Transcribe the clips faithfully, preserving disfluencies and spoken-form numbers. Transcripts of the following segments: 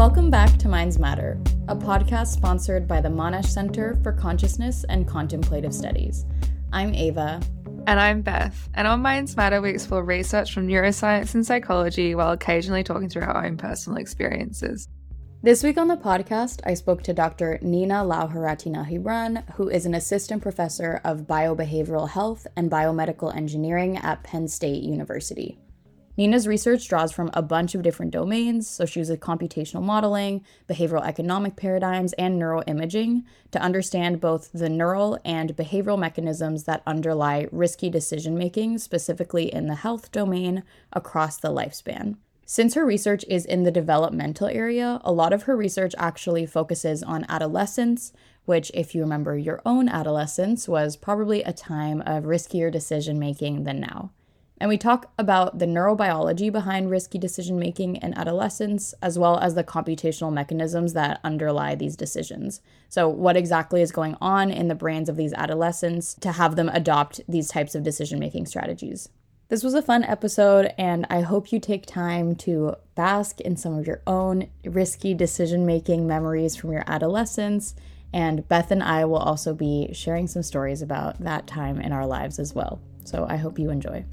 Welcome back to Minds Matter, a podcast sponsored by the Monash Center for Consciousness and Contemplative Studies. I'm Ava. And I'm Beth. And on Minds Matter, we explore research from neuroscience and psychology while occasionally talking through our own personal experiences. This week on the podcast, I spoke to Doctor Nina Lauharatinahiran, who is an assistant professor of biobehavioral health and biomedical engineering at Penn State University. Nina's research draws from a bunch of different domains, so she uses computational modeling, behavioral economic paradigms, and neuroimaging to understand both the neural and behavioral mechanisms that underlie risky decision-making, specifically in the health domain, across the lifespan. Since her research is in the developmental area, a lot of her research actually focuses on adolescence, which, if you remember your own adolescence, was probably a time of riskier decision-making than now. And we talk about the neurobiology behind risky decision-making in adolescence, as well as the computational mechanisms that underlie these decisions. So what exactly is going on in the brains of these adolescents to have them adopt these types of decision-making strategies? This was a fun episode, and I hope you take time to bask in some of your own risky decision-making memories from your adolescence. And Beth and I will also be sharing some stories about that time in our lives as well. So I hope you enjoy.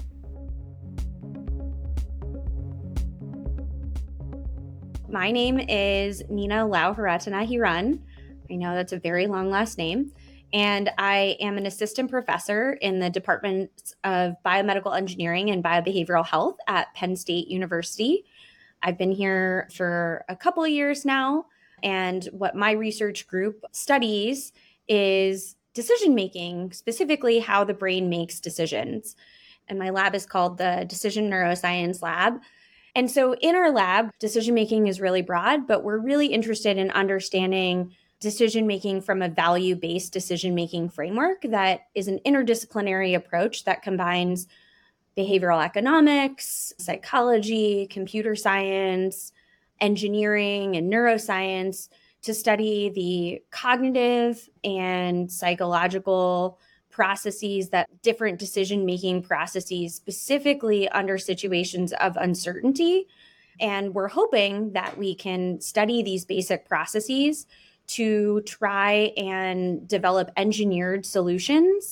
My name is Nina Lauharatinahiran. I know that's a very long last name. And I am an assistant professor in the Department of Biomedical Engineering and Biobehavioral Health at Penn State University. I've been here for a couple of years now. And what my research group studies is decision-making, specifically how the brain makes decisions. And my lab is called the Decision Neuroscience Lab. And so in our lab, decision-making is really broad, but we're really interested in understanding decision-making from a value-based decision-making framework that is an interdisciplinary approach that combines behavioral economics, psychology, computer science, engineering, and neuroscience to study the cognitive and psychological processes that different decision-making processes, specifically under situations of uncertainty. And we're hoping that we can study these basic processes to try and develop engineered solutions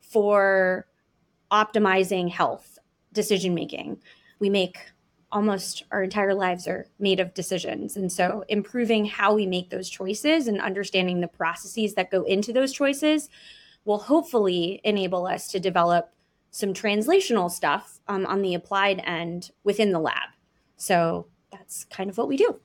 for optimizing health decision-making. We make almost our entire lives are made of decisions. And so improving how we make those choices and understanding the processes that go into those choices will hopefully enable us to develop some translational stuff um, on the applied end within the lab. So that's kind of what we do.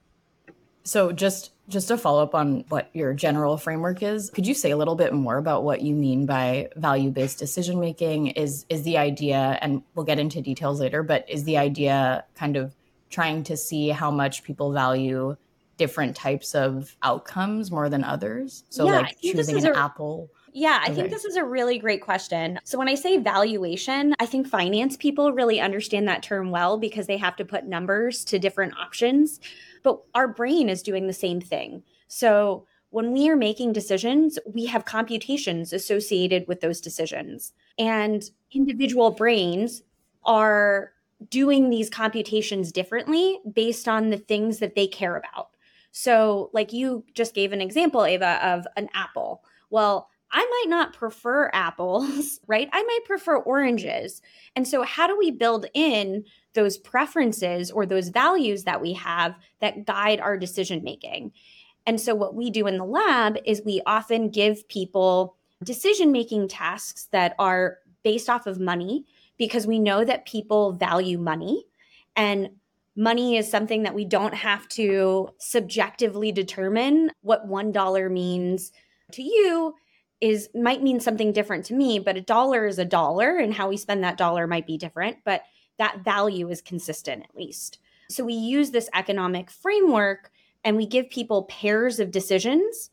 So just just to follow up on what your general framework is, could you say a little bit more about what you mean by value-based decision-making? Is is the idea, and we'll get into details later, but is the idea kind of trying to see how much people value different types of outcomes more than others? So yeah, like choosing an a- apple. Yeah, I okay. think this is a really great question. So when I say valuation, I think finance people really understand that term well because they have to put numbers to different options. But our brain is doing the same thing. So when we are making decisions, we have computations associated with those decisions. And individual brains are doing these computations differently based on the things that they care about. So like you just gave an example, Ava, of an apple. Well, I might not prefer apples, right? I might prefer oranges. And so how do we build in those preferences or those values that we have that guide our decision making? And so what we do in the lab is we often give people decision-making tasks that are based off of money because we know that people value money. And money is something that we don't have to subjectively determine. What one dollar means to you is might mean something different to me, but a dollar is a dollar and how we spend that dollar might be different, but that value is consistent at least. So we use this economic framework and we give people pairs of decisions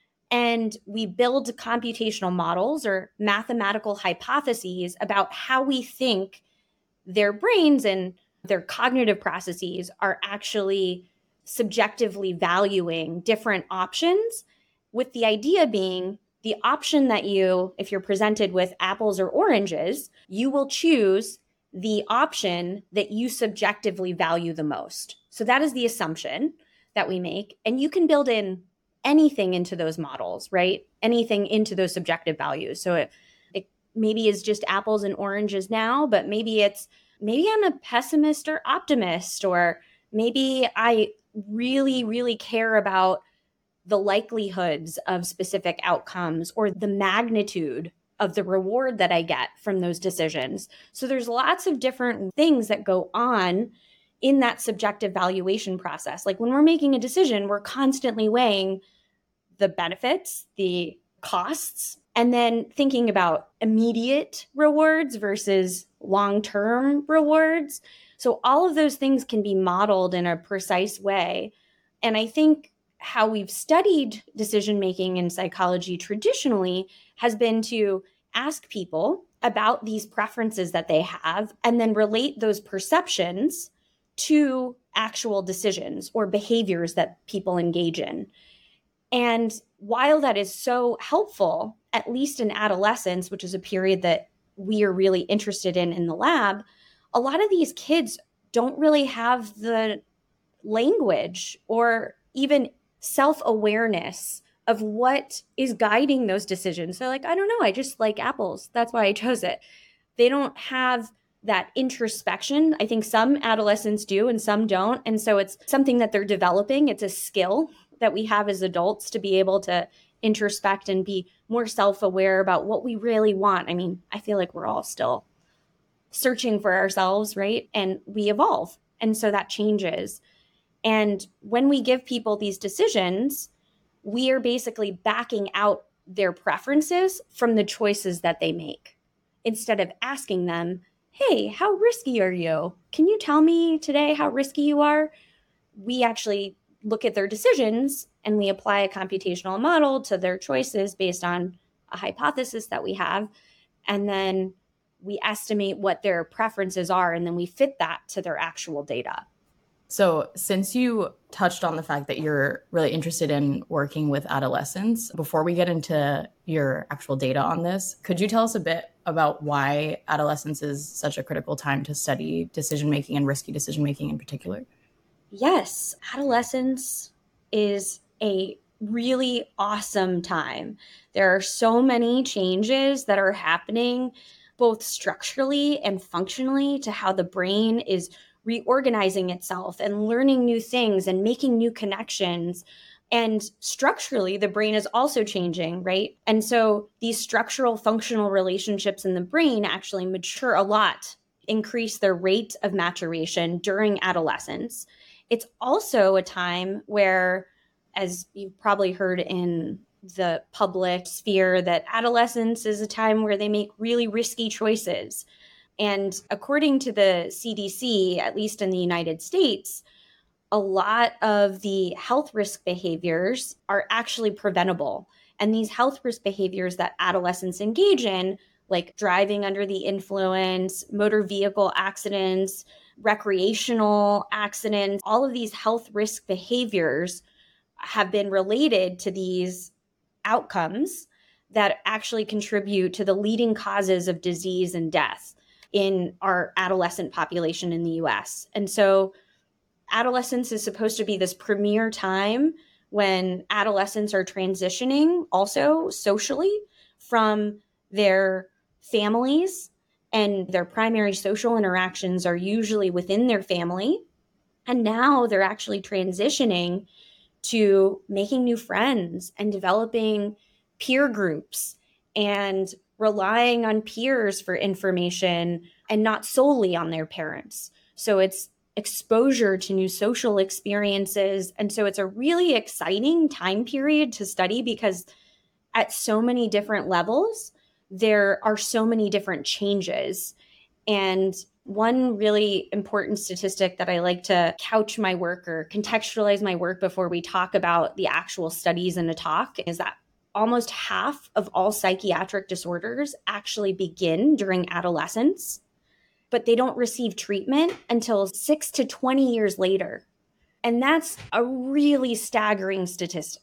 and we build computational models or mathematical hypotheses about how we think their brains and their cognitive processes are actually subjectively valuing different options, with the idea being the option that you, if you're presented with apples or oranges, you will choose the option that you subjectively value the most. So that is the assumption. that we make. And you can build in anything into those models, right? Anything into those subjective values. So it, it maybe is just apples and oranges now, but maybe it's, maybe I'm a pessimist or optimist, or maybe I really, really care about the likelihoods of specific outcomes or the magnitude of the reward that I get from those decisions. So there's lots of different things that go on in that subjective valuation process. Like when we're making a decision, we're constantly weighing the benefits, the costs, and then thinking about immediate rewards versus long-term rewards. So all of those things can be modeled in a precise way. And I think how we've studied decision-making in psychology traditionally has been to ask people about these preferences that they have and then relate those perceptions to actual decisions or behaviors that people engage in. And while that is so helpful, at least in adolescence, which is a period that we are really interested in in the lab, a lot of these kids don't really have the language or even self-awareness of what is guiding those decisions. They're like, I don't know, I just like apples. That's why I chose it. They don't have that introspection. I think some adolescents do and some don't. And so it's something that they're developing. It's a skill that we have as adults to be able to introspect and be more self-aware about what we really want. I mean, I feel like we're all still searching for ourselves, right? And we evolve. And so that changes. And when we give people these decisions, we are basically backing out their preferences from the choices that they make. Instead of asking them, hey, how risky are you? Can you tell me today how risky you are? We actually look at their decisions and we apply a computational model to their choices based on a hypothesis that we have. And then we estimate what their preferences are, and then we fit that to their actual data. So since you touched on the fact that you're really interested in working with adolescents, before we get into your actual data on this, could you tell us a bit about why adolescence is such a critical time to study decision-making and risky decision-making in particular? Yes, adolescence is a really awesome time. There are so many changes that are happening, both structurally and functionally, to how the brain is reorganizing itself and learning new things and making new connections. And structurally, the brain is also changing, right? And so these structural functional relationships in the brain actually mature a lot, increase their rate of maturation during adolescence. It's also a time where, as you've probably heard in the public sphere, that adolescence is a time where they make really risky choices. And according to the C D C, at least in the United States, a lot of the health risk behaviors are actually preventable. And these health risk behaviors that adolescents engage in, like driving under the influence, motor vehicle accidents, recreational accidents, all of these health risk behaviors have been related to these outcomes that actually contribute to the leading causes of disease and death in our adolescent population in the U S. And so adolescence is supposed to be this premier time when adolescents are transitioning also socially from their families, and their primary social interactions are usually within their family. And now they're actually transitioning to making new friends and developing peer groups and relying on peers for information and not solely on their parents. So it's exposure to new social experiences. And so it's a really exciting time period to study because at so many different levels, there are so many different changes. And one really important statistic that I like to couch my work or contextualize my work before we talk about the actual studies in a talk is that almost half of all psychiatric disorders actually begin during adolescence, but they don't receive treatment until six to twenty years later. And that's a really staggering statistic.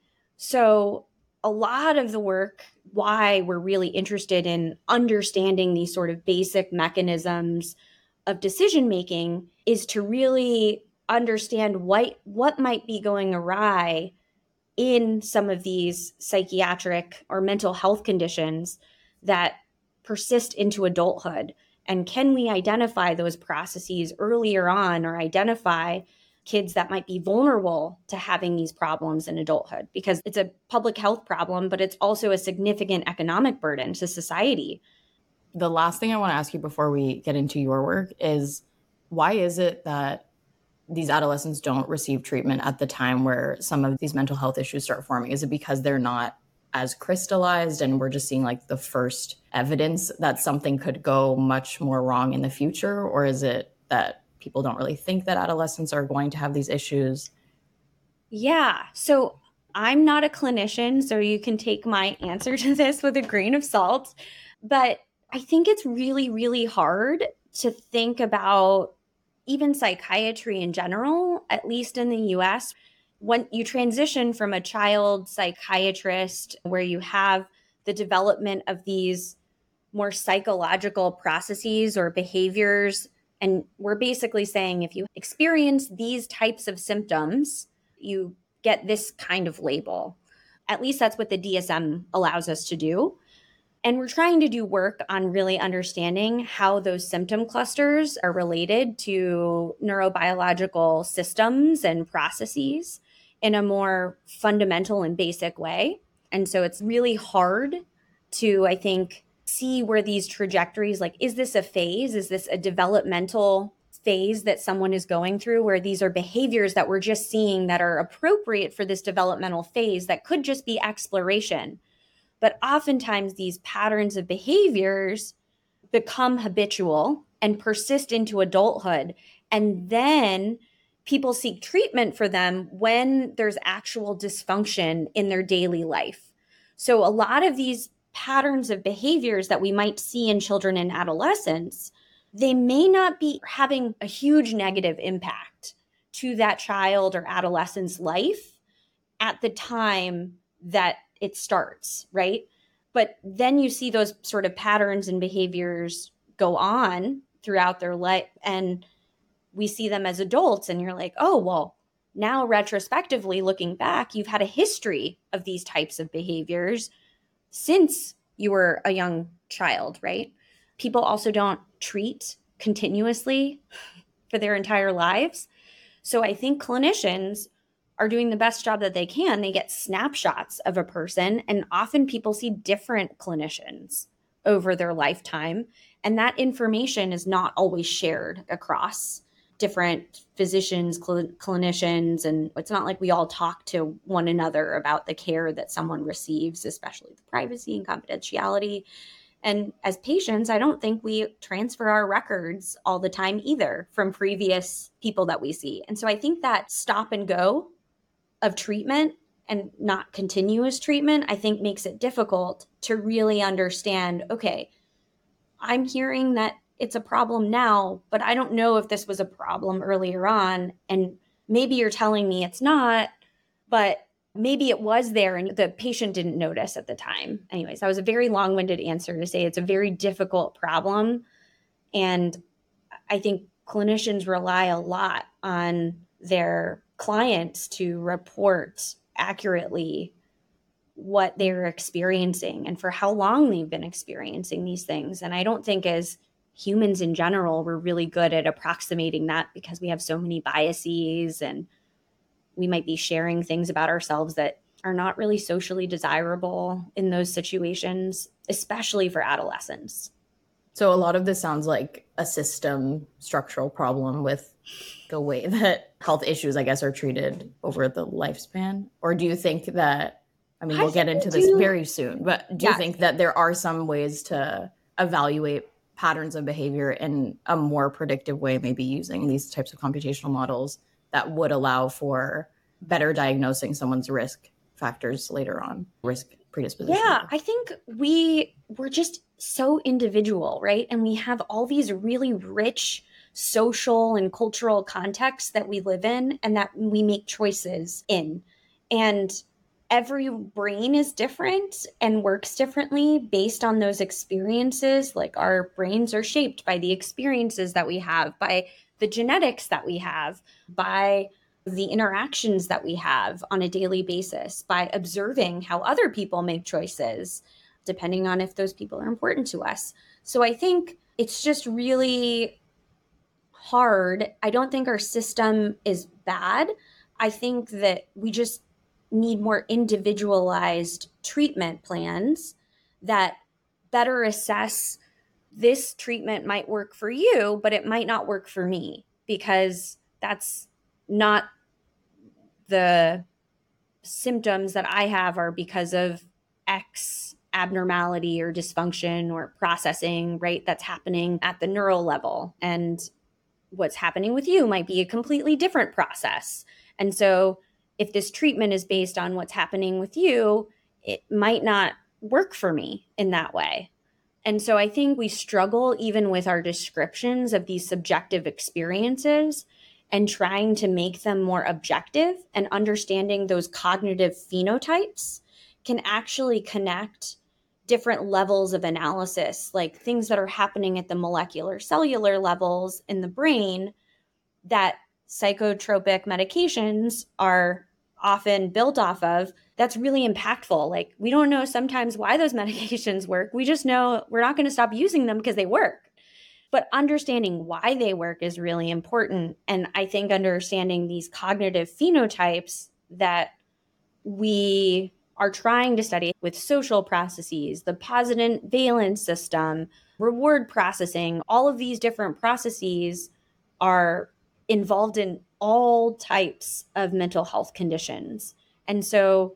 So a lot of the work, why we're really interested in understanding these sort of basic mechanisms of decision-making, is to really understand what what might be going awry in some of these psychiatric or mental health conditions that persist into adulthood. And can we identify those processes earlier on, or identify kids that might be vulnerable to having these problems in adulthood? Because it's a public health problem, but it's also a significant economic burden to society. The last thing I want to ask you before we get into your work is, why is it that these adolescents don't receive treatment at the time where some of these mental health issues start forming? Is it because they're not as crystallized and we're just seeing like the first evidence that something could go much more wrong in the future? Or is it that people don't really think that adolescents are going to have these issues? Yeah. So I'm not a clinician, so you can take my answer to this with a grain of salt. But I think it's really, really hard to think about even psychiatry in general, at least in the U S. When you transition from a child psychiatrist where you have the development of these more psychological processes or behaviors, and we're basically saying if you experience these types of symptoms, you get this kind of label. At least that's what the D S M allows us to do. And we're trying to do work on really understanding how those symptom clusters are related to neurobiological systems and processes in a more fundamental and basic way. And so it's really hard to, I think, see where these trajectories, like, is this a phase? Is this a developmental phase that someone is going through, where these are behaviors that we're just seeing that are appropriate for this developmental phase that could just be exploration? But oftentimes these patterns of behaviors become habitual and persist into adulthood. And then people seek treatment for them when there's actual dysfunction in their daily life. So a lot of these patterns of behaviors that we might see in children and adolescents, they may not be having a huge negative impact to that child or adolescent's life at the time that it starts, right? But then you see those sort of patterns and behaviors go on throughout their life, and we see them as adults, and you're like, oh, well, now retrospectively looking back, you've had a history of these types of behaviors since you were a young child, right? People also don't treat continuously for their entire lives. So I think clinicians are doing the best job that they can. They get snapshots of a person, and often people see different clinicians over their lifetime. And that information is not always shared across different physicians, cl- clinicians. And it's not like we all talk to one another about the care that someone receives, especially the privacy and confidentiality. And as patients, I don't think we transfer our records all the time either from previous people that we see. And so I think that stop and go of treatment and not continuous treatment, I think makes it difficult to really understand, okay, I'm hearing that it's a problem now, but I don't know if this was a problem earlier on. And maybe you're telling me it's not, but maybe it was there and the patient didn't notice at the time. Anyways, that was a very long-winded answer to say it's a very difficult problem. And I think clinicians rely a lot on their clients to report accurately what they're experiencing and for how long they've been experiencing these things. And I don't think as humans in general, we're really good at approximating that because we have so many biases and we might be sharing things about ourselves that are not really socially desirable in those situations, especially for adolescents. So a lot of this sounds like a system structural problem with the way that health issues, I guess, are treated over the lifespan. Or do you think that, I mean, I we'll get into do, this very soon, but do yes. you think that there are some ways to evaluate patterns of behavior in a more predictive way, maybe using these types of computational models that would allow for better diagnosing someone's risk factors later on, risk predisposition? Yeah, I think we we're just so individual, right? And we have all these really rich social and cultural contexts that we live in and that we make choices in. And every brain is different and works differently based on those experiences. Like our brains are shaped by the experiences that we have, by the genetics that we have, by the interactions that we have on a daily basis, by observing how other people make choices, depending on if those people are important to us. So I think it's just really hard. I don't think our system is bad. I think that we just need more individualized treatment plans that better assess this treatment might work for you, but it might not work for me because that's not the symptoms that I have are because of X abnormality or dysfunction or processing, right? That's happening at the neural level. And what's happening with you might be a completely different process. And so if this treatment is based on what's happening with you, it might not work for me in that way. And so I think we struggle even with our descriptions of these subjective experiences and trying to make them more objective, and understanding those cognitive phenotypes can actually connect different levels of analysis, like things that are happening at the molecular cellular levels in the brain that psychotropic medications are often built off of. That's really impactful. Like, we don't know sometimes why those medications work. We just know we're not going to stop using them because they work. But understanding why they work is really important. And I think understanding these cognitive phenotypes that we are trying to study with social processes, the positive valence system, reward processing, all of these different processes are involved in all types of mental health conditions. And so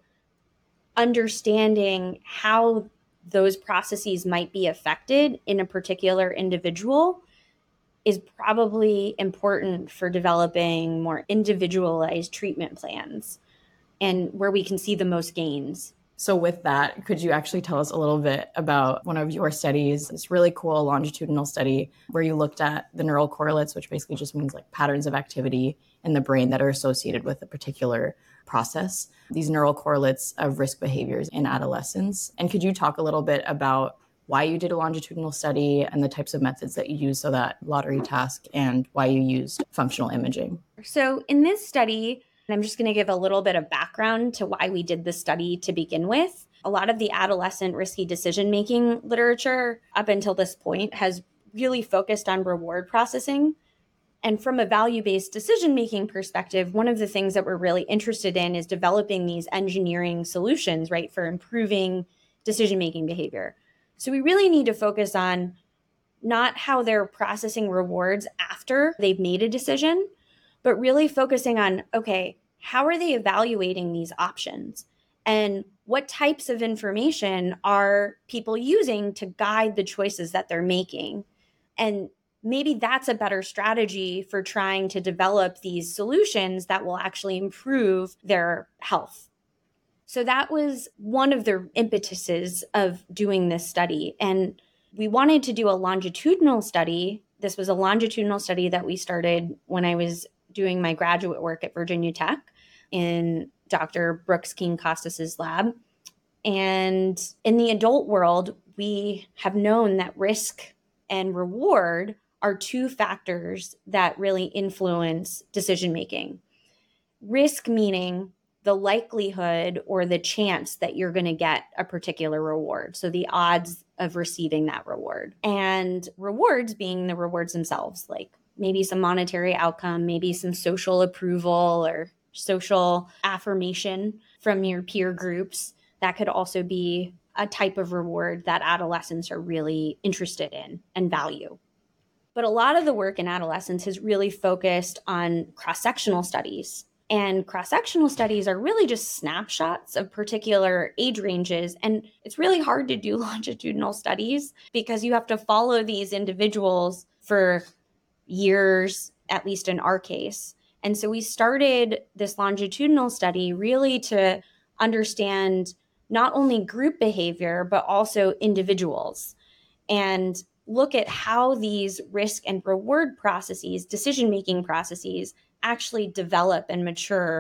understanding how those processes might be affected in a particular individual is probably important for developing more individualized treatment plans and where we can see the most gains. So with that, could you actually tell us a little bit about one of your studies, this really cool longitudinal study where you looked at the neural correlates, which basically just means like patterns of activity in the brain that are associated with a particular process, these neural correlates of risk behaviors in adolescents. And could you talk a little bit about why you did a longitudinal study and the types of methods that you used, so that lottery task, and why you used functional imaging? So in this study, and I'm just going to give a little bit of background to why we did this study to begin with. A lot of the adolescent risky decision-making literature up until this point has really focused on reward processing. And from a value-based decision-making perspective, one of the things that we're really interested in is developing these engineering solutions, right, for improving decision-making behavior. So we really need to focus on not how they're processing rewards after they've made a decision, but really focusing on, okay, how are they evaluating these options? And what types of information are people using to guide the choices that they're making? And maybe that's a better strategy for trying to develop these solutions that will actually improve their health. So that was one of the impetuses of doing this study. And we wanted to do a longitudinal study. This was a longitudinal study that we started when I was doing my graduate work at Virginia Tech in Doctor Brooks King-Costas's lab. And in the adult world, we have known that risk and reward are two factors that really influence decision-making. Risk meaning the likelihood or the chance that you're going to get a particular reward. So the odds of receiving that reward. And rewards being the rewards themselves, like maybe some monetary outcome, maybe some social approval or social affirmation from your peer groups. That could also be a type of reward that adolescents are really interested in and value. But a lot of the work in adolescence has really focused on cross-sectional studies. And cross-sectional studies are really just snapshots of particular age ranges. And it's really hard to do longitudinal studies because you have to follow these individuals for years, at least in our case. And so we started this longitudinal study really to understand not only group behavior, but also individuals, and look at how these risk and reward processes, decision-making processes, actually develop and mature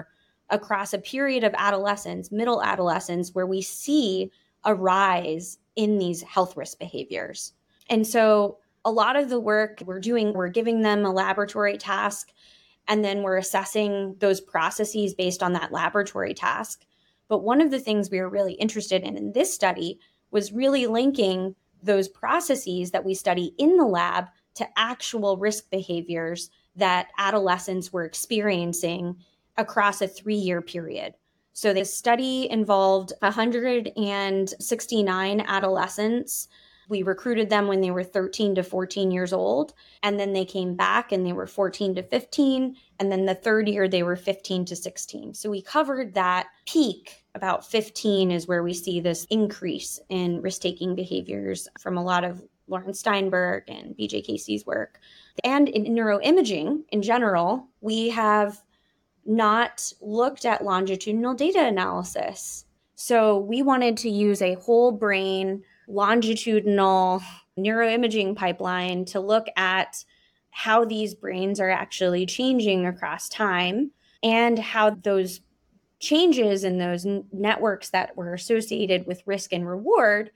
across a period of adolescence, middle adolescence, where we see a rise in these health risk behaviors. And so a lot of the work we're doing, we're giving them a laboratory task, and then we're assessing those processes based on that laboratory task. But one of the things we were really interested in in this study was really linking those processes that we study in the lab to actual risk behaviors that adolescents were experiencing across a three-year period. So the study involved one hundred sixty-nine adolescents. We recruited them when they were thirteen to fourteen years old, and then they came back and they were fourteen to fifteen, and then the third year they were fifteen to sixteen. So we covered that peak. About fifteen is where we see this increase in risk-taking behaviors from a lot of Lauren Steinberg and B J Casey's work. And in neuroimaging in general, we have not looked at longitudinal data analysis. So we wanted to use a whole brain longitudinal neuroimaging pipeline to look at how these brains are actually changing across time and how those changes in those n- networks that were associated with risk and reward,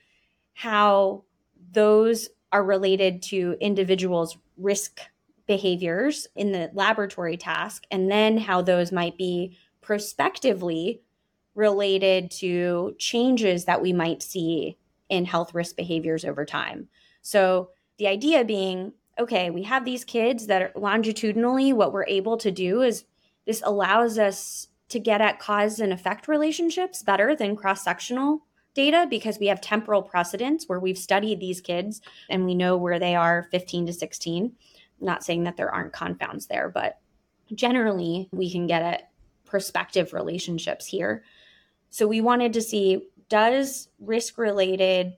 how those are related to individuals' risk behaviors in the laboratory task, and then how those might be prospectively related to changes that we might see in health risk behaviors over time. So the idea being, okay, we have these kids that are longitudinally, what we're able to do is this allows us to get at cause and effect relationships better than cross-sectional data, because we have temporal precedents where we've studied these kids and we know where they are fifteen to sixteen. Not saying that there aren't confounds there, but generally we can get at prospective relationships here. So we wanted to see, does risk-related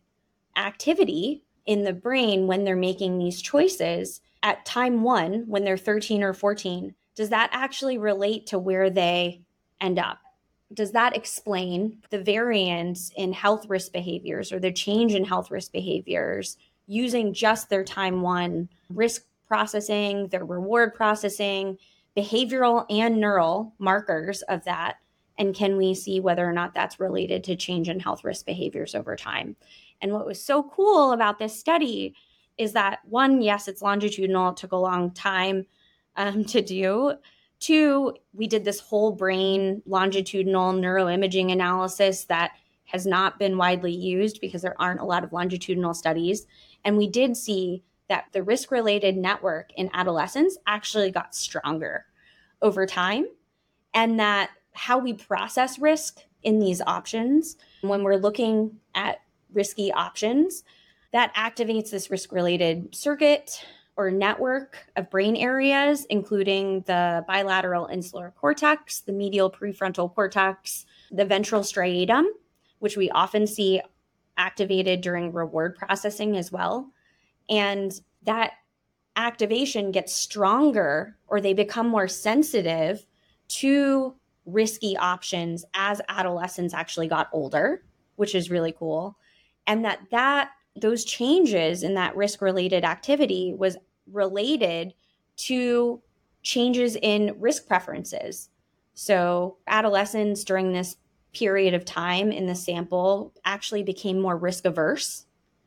activity in the brain when they're making these choices at time one, when they're thirteen or fourteen, does that actually relate to where they end up? Does that explain the variance in health risk behaviors or the change in health risk behaviors using just their time one risk processing, their reward processing, behavioral and neural markers of that? And can we see whether or not that's related to change in health risk behaviors over time? And what was so cool about this study is that, one, yes, it's longitudinal. It took a long time um, to do. Two, we did this whole brain longitudinal neuroimaging analysis that has not been widely used because there aren't a lot of longitudinal studies. And we did see that the risk-related network in adolescents actually got stronger over time, and that how we process risk in these options, when we're looking at risky options, that activates this risk-related circuit or network of brain areas, including the bilateral insular cortex, the medial prefrontal cortex, the ventral striatum, which we often see activated during reward processing as well. And that activation gets stronger, or they become more sensitive to risky options as adolescents actually got older, which is really cool. And that that those changes in that risk-related activity was related to changes in risk preferences. So adolescents during this period of time in the sample actually became more risk averse.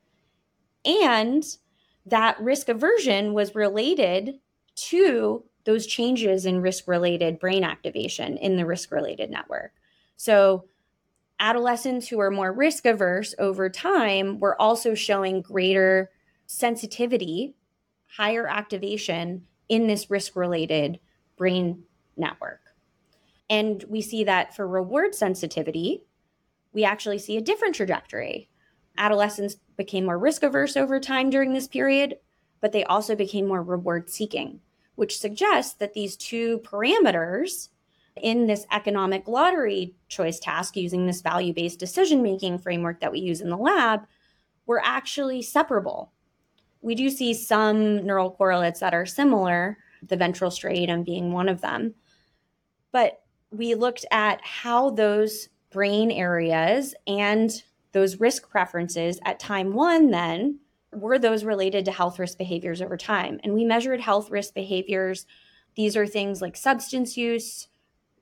And that risk aversion was related to those changes in risk-related brain activation in the risk-related network. So adolescents who are more risk averse over time were also showing greater sensitivity, higher activation in this risk-related brain network. And we see that for reward sensitivity, we actually see a different trajectory. Adolescents became more risk averse over time during this period, but they also became more reward seeking, which suggests that these two parameters in this economic lottery choice task using this value-based decision-making framework that we use in the lab were actually separable. We do see some neural correlates that are similar, the ventral striatum being one of them. But we looked at how those brain areas and those risk preferences at time one then, were those related to health risk behaviors over time? And we measured health risk behaviors. These are things like substance use,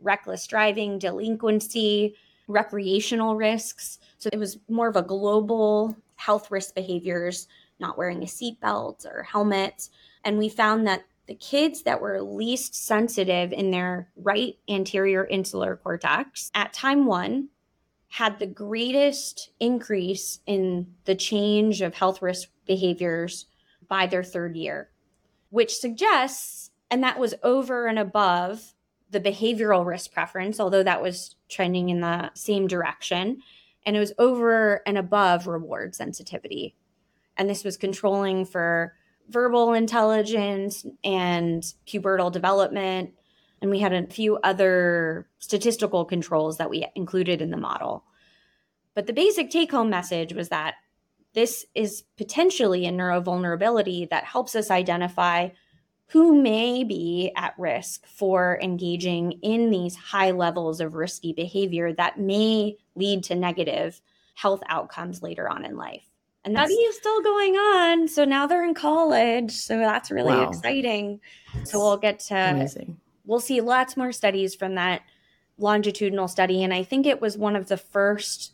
reckless driving, delinquency, recreational risks. So it was more of a global health risk behaviors, not wearing a seatbelt or helmet. And we found that the kids that were least sensitive in their right anterior insular cortex at time one had the greatest increase in the change of health risk behaviors by their third year, which suggests, and that was over and above the behavioral risk preference, although that was trending in the same direction, and it was over and above reward sensitivity. And this was controlling for verbal intelligence and pubertal development. And we had a few other statistical controls that we included in the model. But the basic take-home message was that this is potentially a neurovulnerability that helps us identify who may be at risk for engaging in these high levels of risky behavior that may lead to negative health outcomes later on in life. And that is still going on. So now they're in college. So that's really wow. exciting. So we'll get to, amazing. We'll see lots more studies from that longitudinal study. And I think it was one of the first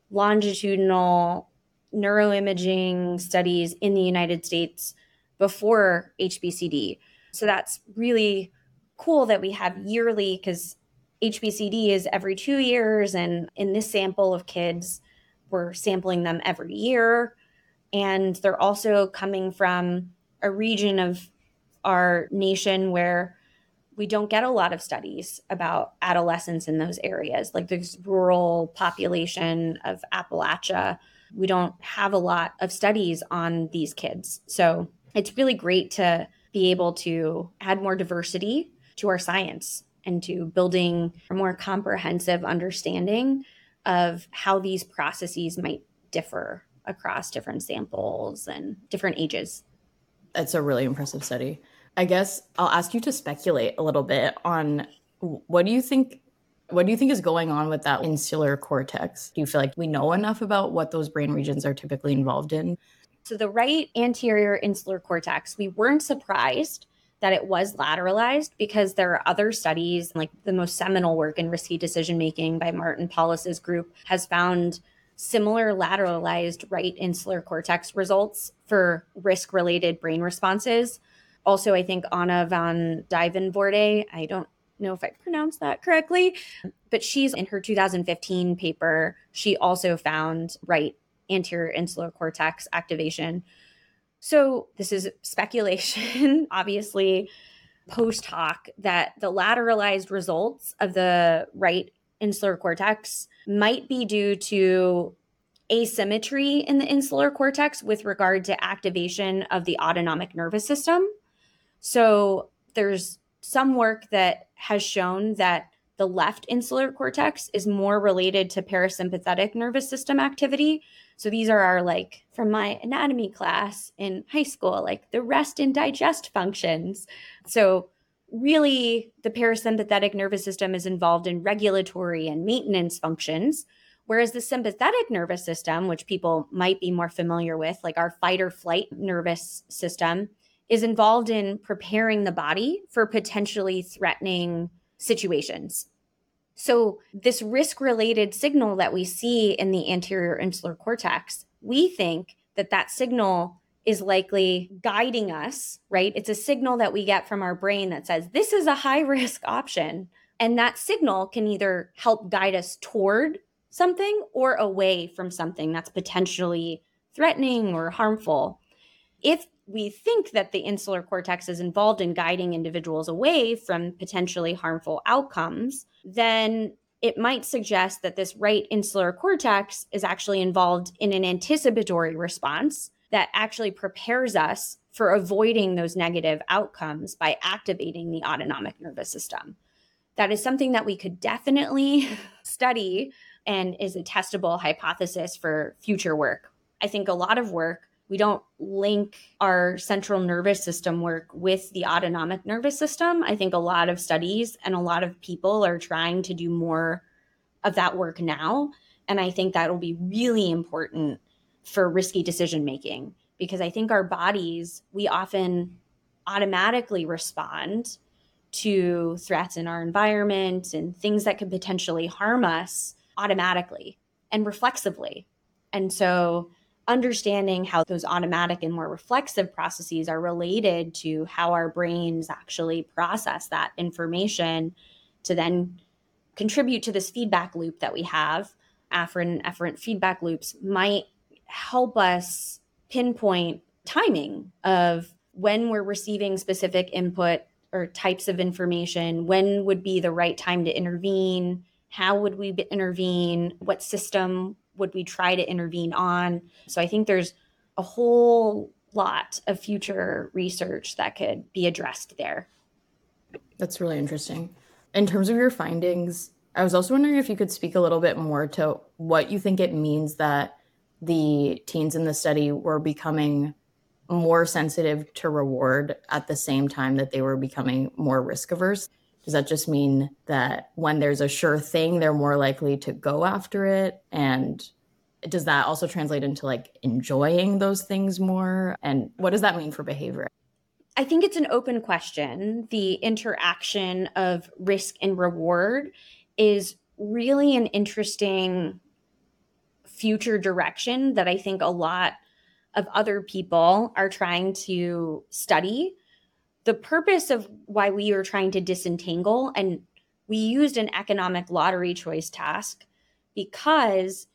longitudinal neuroimaging studies in the United States before H B C D. So that's really cool that we have yearly, because H B C D is every two years. And in this sample of kids, we're sampling them every year. And they're also coming from a region of our nation where we don't get a lot of studies about adolescents in those areas, like this rural population of Appalachia. We don't have a lot of studies on these kids. So it's really great to be able to add more diversity to our science and to building a more comprehensive understanding of how these processes might differ across different samples and different ages. That's a really impressive study. I guess I'll ask you to speculate a little bit on what do you think what do you think is going on with that insular cortex? Do you feel like we know enough about what those brain regions are typically involved in? So the right anterior insular cortex, we weren't surprised that it was lateralized because there are other studies, like the most seminal work in risky decision-making by Martin Paulus's group has found similar lateralized right insular cortex results for risk-related brain responses. Also, I think Anna van Duijvenvoorde, I don't know if I pronounced that correctly, but she's in her two thousand fifteen paper, she also found right anterior insular cortex activation. So this is speculation, obviously post hoc, that the lateralized results of the right insular cortex might be due to asymmetry in the insular cortex with regard to activation of the autonomic nervous system. So there's some work that has shown that the left insular cortex is more related to parasympathetic nervous system activity. So these are our, like, from my anatomy class in high school, like the rest and digest functions. So really, the parasympathetic nervous system is involved in regulatory and maintenance functions, whereas the sympathetic nervous system, which people might be more familiar with, like our fight or flight nervous system, is involved in preparing the body for potentially threatening situations. So this risk-related signal that we see in the anterior insular cortex, we think that that signal is likely guiding us, right? It's a signal that we get from our brain that says, this is a high-risk option. And that signal can either help guide us toward something or away from something that's potentially threatening or harmful. If we think that the insular cortex is involved in guiding individuals away from potentially harmful outcomes, then it might suggest that this right insular cortex is actually involved in an anticipatory response that actually prepares us for avoiding those negative outcomes by activating the autonomic nervous system. That is something that we could definitely study and is a testable hypothesis for future work. I think a lot of work, we don't link our central nervous system work with the autonomic nervous system. I think a lot of studies and a lot of people are trying to do more of that work now. And I think that will be really important for risky decision making, because I think our bodies, we often automatically respond to threats in our environment and things that could potentially harm us automatically and reflexively. And so understanding how those automatic and more reflexive processes are related to how our brains actually process that information to then contribute to this feedback loop that we have, afferent and efferent feedback loops, might help us pinpoint timing of when we're receiving specific input or types of information, when would be the right time to intervene, how would we intervene, what system would we try to intervene on. So I think there's a whole lot of future research that could be addressed there. That's really interesting. In terms of your findings, I was also wondering if you could speak a little bit more to what you think it means that the teens in the study were becoming more sensitive to reward at the same time that they were becoming more risk averse. Does that just mean that when there's a sure thing, they're more likely to go after it? And does that also translate into like enjoying those things more? And what does that mean for behavior? I think it's an open question. The interaction of risk and reward is really an interesting future direction that I think a lot of other people are trying to study. The purpose of why we were trying to disentangle, and we used an economic lottery choice task because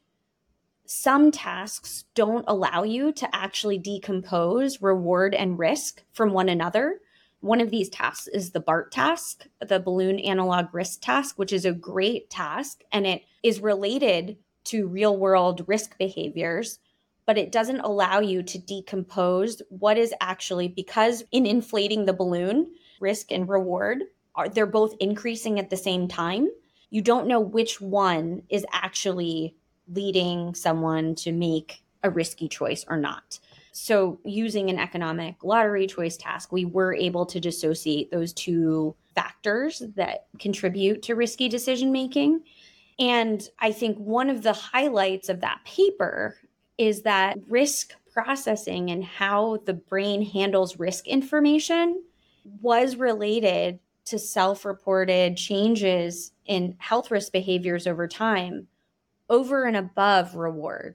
some tasks don't allow you to actually decompose reward and risk from one another. One of these tasks is the BART task, the balloon analog risk task, which is a great task, and it is related to real world risk behaviors, but it doesn't allow you to decompose what is actually, because in inflating the balloon, risk and reward, are they're both increasing at the same time. You don't know which one is actually leading someone to make a risky choice or not. So using an economic lottery choice task, we were able to dissociate those two factors that contribute to risky decision making. And I think one of the highlights of that paper is that risk processing and how the brain handles risk information was related to self-reported changes in health risk behaviors over time, over and above reward.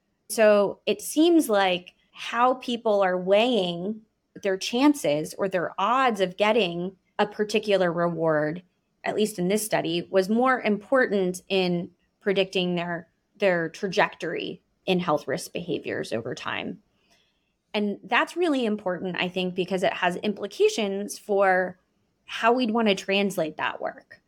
So it seems like how people are weighing their chances or their odds of getting a particular reward, at least in this study, was more important in predicting their, their trajectory in health risk behaviors over time. And that's really important, I think, because it has implications for how we'd want to translate that work.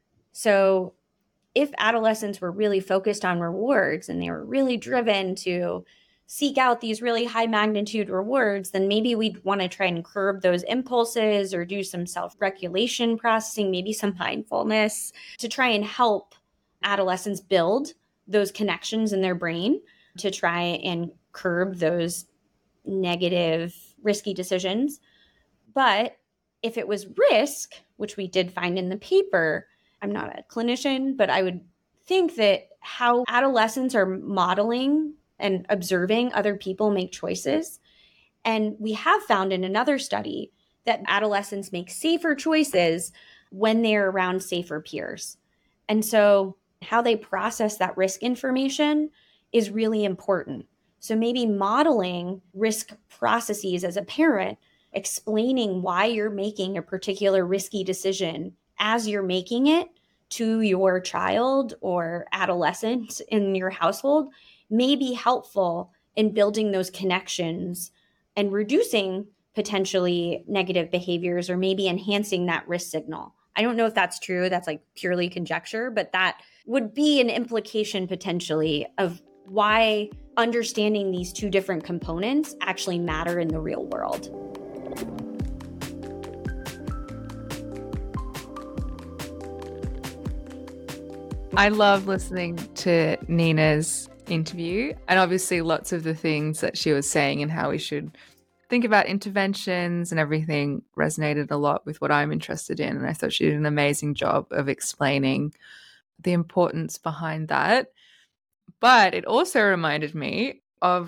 So if adolescents were really focused on rewards and they were really driven to seek out these really high magnitude rewards, then maybe we'd want to try and curb those impulses or do some self-regulation processing, maybe some mindfulness to try and help adolescents build those connections in their brain to try and curb those negative, risky decisions. But if it was risk, which we did find in the paper, I'm not a clinician, but I would think that how adolescents are modeling and observing other people make choices. And we have found in another study that adolescents make safer choices when they're around safer peers. And so how they process that risk information is really important. So maybe modeling risk processes as a parent, explaining why you're making a particular risky decision as you're making it to your child or adolescent in your household may be helpful in building those connections and reducing potentially negative behaviors or maybe enhancing that risk signal. I don't know if that's true. That's like purely conjecture, but that would be an implication potentially of why understanding these two different components actually matter in the real world. I love listening to Nina's interview, and obviously lots of the things that she was saying and how we should think about interventions and everything resonated a lot with what I'm interested in. And I thought she did an amazing job of explaining the importance behind that. But it also reminded me of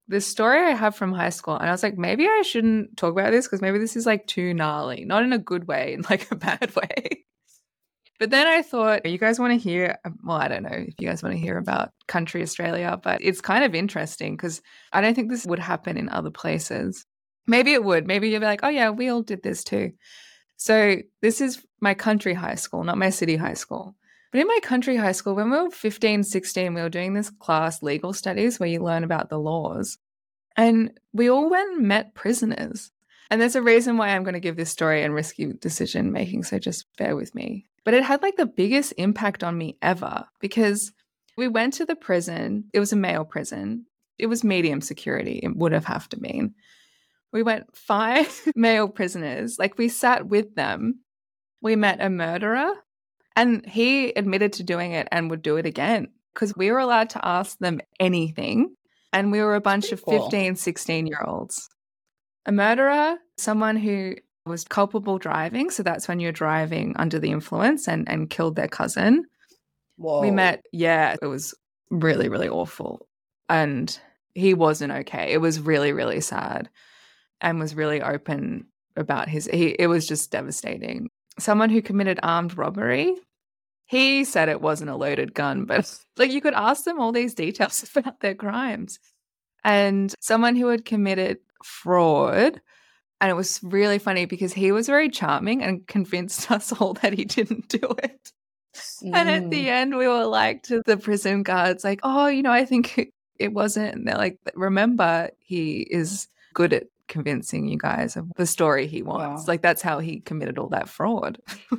this story I have from high school, and I was like, maybe I shouldn't talk about this because maybe this is like too gnarly, not in a good way, in like a bad way. But then I thought, you guys want to hear, well, I don't know if you guys want to hear about country Australia, but it's kind of interesting because I don't think this would happen in other places. Maybe it would. Maybe you'd be like, oh yeah, we all did this too. So this is my country high school, not my city high school. But in my country high school, when we were fifteen, sixteen, we were doing this class, legal studies, where you learn about the laws. And we all went and met prisoners. And there's a reason why I'm going to give this story and risky decision making, so just bear with me. But it had like the biggest impact on me ever because we went to the prison. It was a male prison. It was medium security. It would have have to been. We went five male prisoners. Like we sat with them. We met a murderer. And he admitted to doing it and would do it again because we were allowed to ask them anything. And we were a bunch of cool. fifteen, sixteen-year-olds. A murderer, someone who was culpable driving. So that's when you're driving under the influence and, and killed their cousin. Whoa. We met, yeah, it was really, really awful. And he wasn't okay. It was really, really sad and was really open about his, he, it was just devastating. Someone who committed armed robbery, he said it wasn't a loaded gun, but like you could ask them all these details about their crimes. And someone who had committed fraud, and it was really funny because he was very charming and convinced us all that he didn't do it. Mm. And at the end, we were like to the prison guards, like, oh, you know, I think it wasn't. And they're like, remember, he is good at convincing you guys of the story he wants. Wow. Like that's how he committed all that fraud.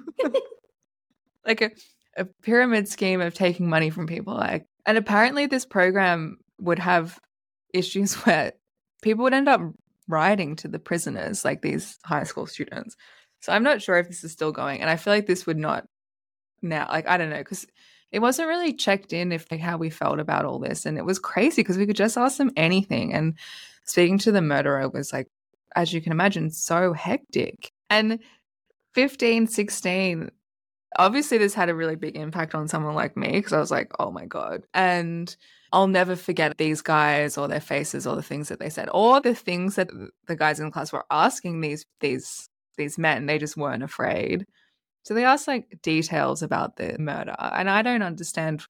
Like a, a pyramid scheme of taking money from people. Like, and apparently this program would have issues where people would end up writing to the prisoners, like these high school students. So I'm not sure if this is still going. And I feel like this would not now, like, I don't know, because it wasn't really checked in if like how we felt about all this. And it was crazy because we could just ask them anything. And speaking to the murderer was like, as you can imagine, so hectic. And fifteen, sixteen, obviously this had a really big impact on someone like me because I was like, oh my God. And I'll never forget these guys or their faces or the things that they said or the things that the guys in the class were asking these these these men. They just weren't afraid. So they asked like details about the murder. And I don't understand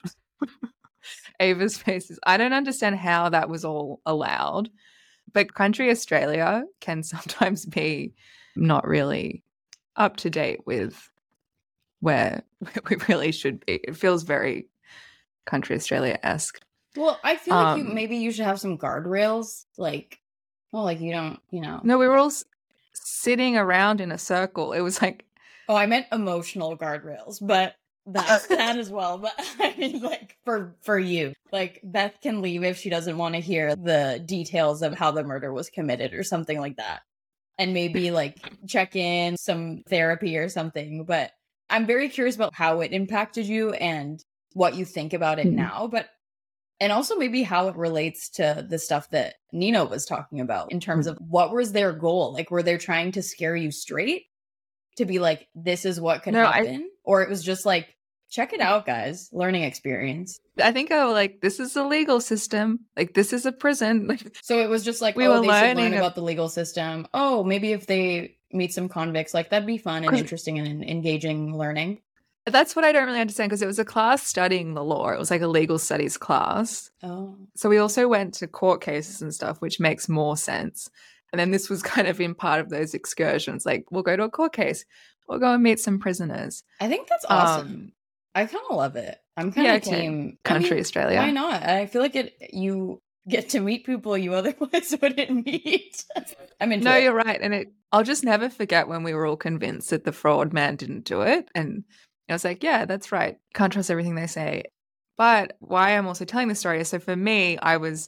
Ava's faces. I don't understand how that was all allowed. But country Australia can sometimes be not really up to date with where we really should be. It feels very country Australia-esque. Well, I feel like um, you maybe you should have some guardrails. Like, well, like you don't, you know. No, we were all s- sitting around in a circle. It was like. Oh, I meant emotional guardrails, but that's that as well. But I mean, like for for you, like Beth can leave if she doesn't want to hear the details of how the murder was committed or something like that, and maybe like check in some therapy or something. But I'm very curious about how it impacted you and what you think about it mm-hmm. now. But and also maybe how it relates to the stuff that Nina was talking about in terms of what was their goal? Like, were they trying to scare you straight? To be like, this is what could no, happen? I, or it was just like, check it out, guys. Learning experience. I think I was like, this is a legal system. Like, this is a prison. Like, so it was just like, we oh, they should learn about the legal system. Oh, maybe if they meet some convicts, like that'd be fun and interesting and engaging learning. That's what I don't really understand because it was a class studying the law. It was like a legal studies class. Oh. So we also went to court cases and stuff, which makes more sense. And then this was kind of in part of those excursions. Like, we'll go to a court case. We'll go and meet some prisoners. I think that's awesome. Um, I kind of love it. I'm kind of yeah, team country I mean, Australia. Why not? I feel like it. You get to meet people you otherwise wouldn't meet. I'm into No, it. you're right. And it, I'll just never forget when we were all convinced that the fraud man didn't do it. And I was like, yeah, that's right. Can't trust everything they say. But why I'm also telling the story is so for me, I was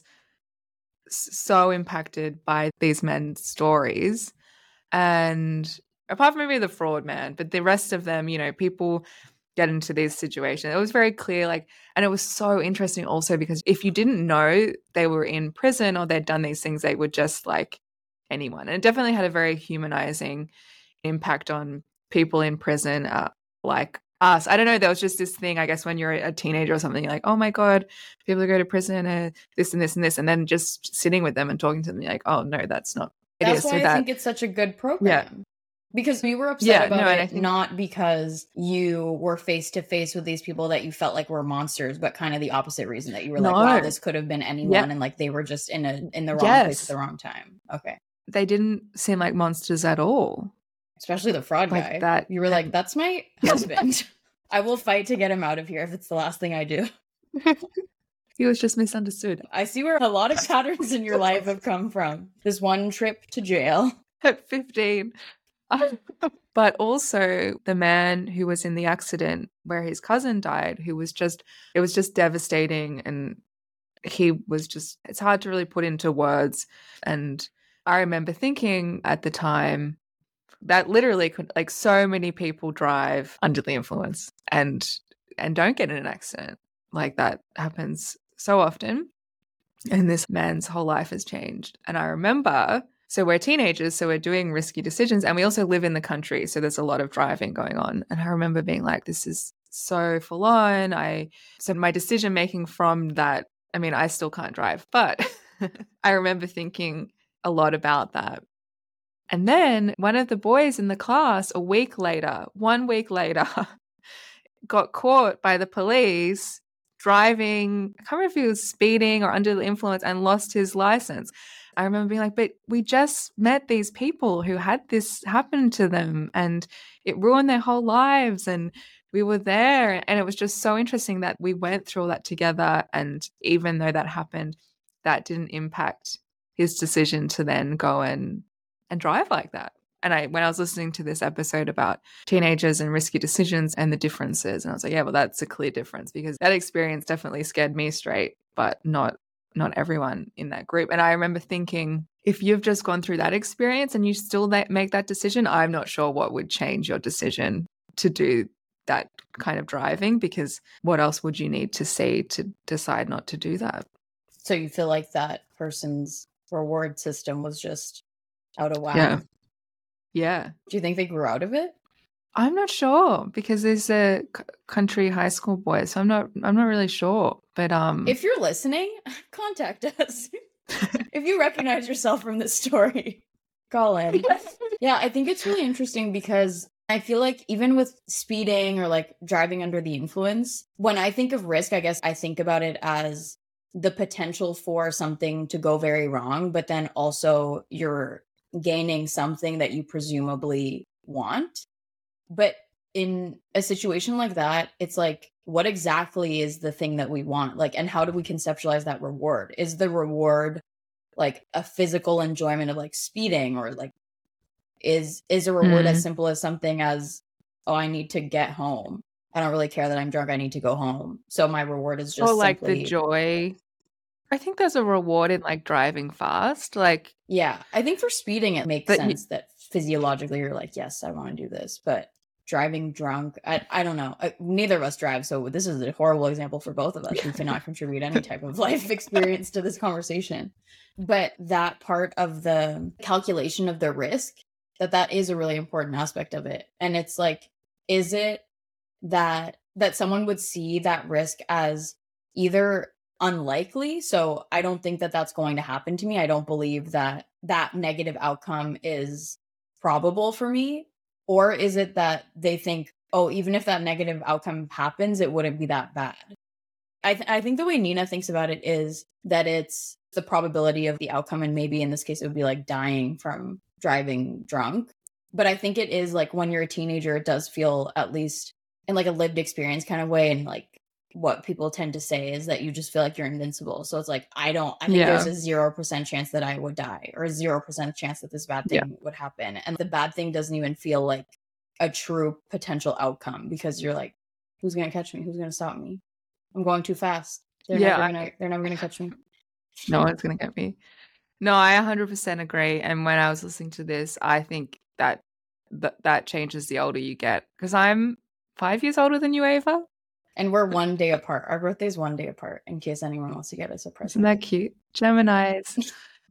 so impacted by these men's stories, and apart from maybe the fraud man, but the rest of them, you know, people get into these situations. It was very clear, like, and it was so interesting also because if you didn't know they were in prison or they'd done these things, they were just like anyone. And it definitely had a very humanizing impact on people in prison, uh, like us. I don't know. There was just this thing, I guess, when you're a teenager or something, you're like, oh my God, people who go to prison are this and this and this. And then just sitting with them and talking to them, you're like, oh no, that's not. That's why so I that, think it's such a good program. Yeah. Because we were upset Yeah, about no, and it, I think- not because you were face to face with these people that you felt like were monsters, but kind of the opposite reason, that you were like, No. wow, this could have been anyone. Yeah. And like they were just in a in the wrong Yes. place at the wrong time. Okay. They didn't seem like monsters at all. Especially the fraud Like guy. that- You were like, that's my husband. I will fight to get him out of here if it's the last thing I do. He was just misunderstood. I see where a lot of patterns in your life have come from. This one trip to jail. At fifteen. But also the man who was in the accident where his cousin died, who was just, it was just devastating. And he was just, it's hard to really put into words. And I remember thinking at the time that literally could, like, so many people drive under the influence and and don't get in an accident. Like, that happens so often. And this man's whole life has changed. And I remember, so we're teenagers, so we're doing risky decisions, and we also live in the country, so there's a lot of driving going on. And I remember being like, this is so full on. I so my decision making from that, I mean, I still can't drive, but I remember thinking a lot about that. And then one of the boys in the class, a week later, one week later, got caught by the police driving, I can't remember if he was speeding or under the influence, and lost his license. I remember being like, but we just met these people who had this happen to them and it ruined their whole lives, and we were there. And it was just so interesting that we went through all that together. And even though that happened, that didn't impact his decision to then go and, and drive like that. And I, when I was listening to this episode about teenagers and risky decisions and the differences, and I was like, yeah, well, that's a clear difference, because that experience definitely scared me straight, but not not everyone in that group. And I remember thinking, if you've just gone through that experience and you still make that decision, I'm not sure what would change your decision to do that kind of driving, because what else would you need to see to decide not to do that? So you feel like that person's reward system was just out of whack? Yeah. Yeah. Do you think they grew out of it? I'm not sure, because there's a c- country high school boy, so I'm not I'm not really sure. But um if you're listening, contact us. If you recognize yourself from this story, call in. Yeah, I think it's really interesting, because I feel like even with speeding or like driving under the influence, when I think of risk, I guess I think about it as the potential for something to go very wrong, but then also you're gaining something that you presumably want. But in a situation like that, it's like, what exactly is the thing that we want? Like, and how do we conceptualize that reward? Is the reward like a physical enjoyment of like speeding, or like is is a reward Mm. as simple as something as, oh, I need to get home. I don't really care that I'm drunk. I need to go home. So my reward is just or like simply, the joy. I think there's a reward in like driving fast. Like, yeah. I think for speeding, it makes But y- sense that physiologically you're like, yes, I want to do this. But driving drunk, I, I don't know. I, neither of us drive, so this is a horrible example for both of us. We cannot contribute any type of life experience to this conversation. But that part of the calculation of the risk, that that is a really important aspect of it. And it's like, is it that that someone would see that risk as either unlikely, so I don't think that that's going to happen to me, I don't believe that that negative outcome is probable for me, or is it that they think, oh, even if that negative outcome happens, it wouldn't be that bad? I, th- I think the way Nina thinks about it is that it's the probability of the outcome, and maybe in this case it would be like dying from driving drunk. But I think it is like, when you're a teenager, it does feel, at least in like a lived experience kind of way, and like what people tend to say is that you just feel like you're invincible. So it's like, I don't, I think Yeah. there's a zero percent chance that I would die, or a zero percent chance that this bad thing Yeah. would happen. And the bad thing doesn't even feel like a true potential outcome, because you're like, who's going to catch me? Who's going to stop me? I'm going too fast. They're Yeah, never I- gonna, they're never going to catch me. no one's going to get me. No, I one hundred percent agree. And when I was listening to this, I think that th- that changes the older you get. Because I'm five years older than you, Ava. And we're one day apart. Our birthday's one day apart, in case anyone wants to get us a present. Isn't that cute? Geminis.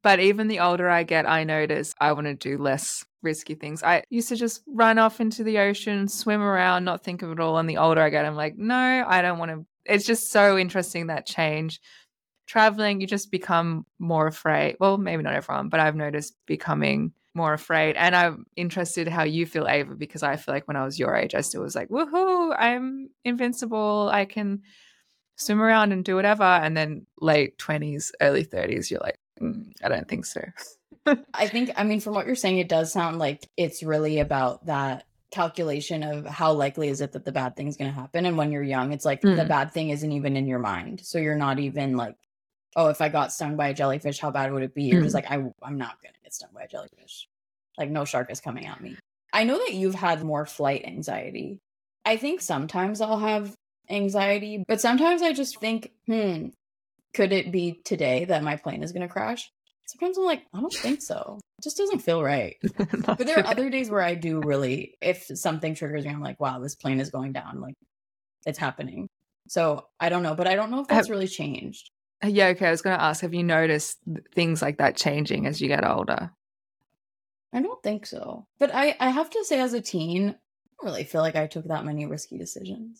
But even the older I get, I notice I want to do less risky things. I used to just run off into the ocean, swim around, not think of it all. And the older I get, I'm like, no, I don't want to. It's just so interesting, that change. Traveling, you just become more afraid. Well, maybe not everyone, but I've noticed becoming more afraid. And I'm interested how you feel, Ava, because I feel like when I was your age, I still was like, woohoo, I'm invincible. I can swim around and do whatever. And then late twenties, early thirties, you're like, mm, I don't think so. I think, I mean, from what you're saying, it does sound like it's really about that calculation of how likely is it that the bad thing's going to happen. And when you're young, it's like Mm. the bad thing isn't even in your mind. So you're not even like, oh, if I got stung by a jellyfish, how bad would it be? You're just Mm. like, I, I'm not going to get stung by a jellyfish. Like, no shark is coming at me. I know that you've had more flight anxiety. I think sometimes I'll have anxiety, but sometimes I just think, hmm, could it be today that my plane is going to crash? Sometimes I'm like, I don't think so. It just doesn't feel right. Not But there are today. other days where I do really, if something triggers me, I'm like, wow, this plane is going down. Like, it's happening. So I don't know, but I don't know if that's Have- really changed. Yeah, okay. I was going to ask, have you noticed things like that changing as you get older? I don't think so. But I, I have to say, as a teen, I don't really feel like I took that many risky decisions.